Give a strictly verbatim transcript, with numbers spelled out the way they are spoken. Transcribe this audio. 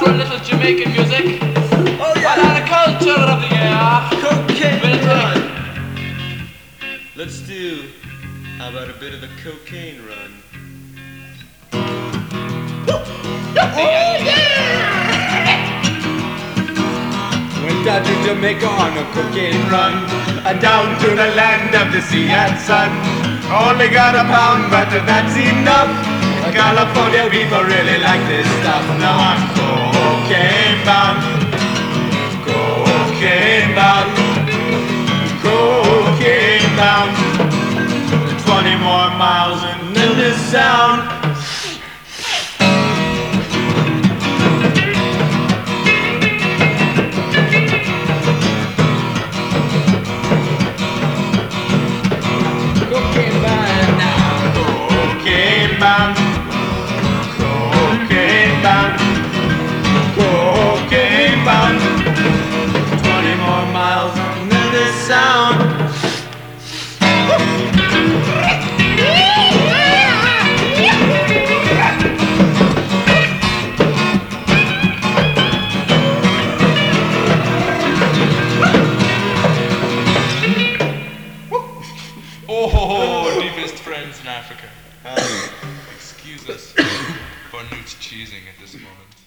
for a little Jamaican music. Oh yeah. Banana culture of the year. Cocaine Bit of run. Let's do, how about a bit of a cocaine run? Oh yeah! Went down to Jamaica on a cocaine run, uh, down to the land of the sea and sun. Only got a pound, but that's enough. California people really like this stuff. Now I'm cocaine bound, cocaine bound, cocaine bound. Twenty more miles until this sound. Cocaine bound now. Cocaine bound. Cocaine bound. Cocaine bound. Twenty more miles until this sound. Oh, deepest friends in Africa. Uh, Excuse us for newt cheesing at this moment.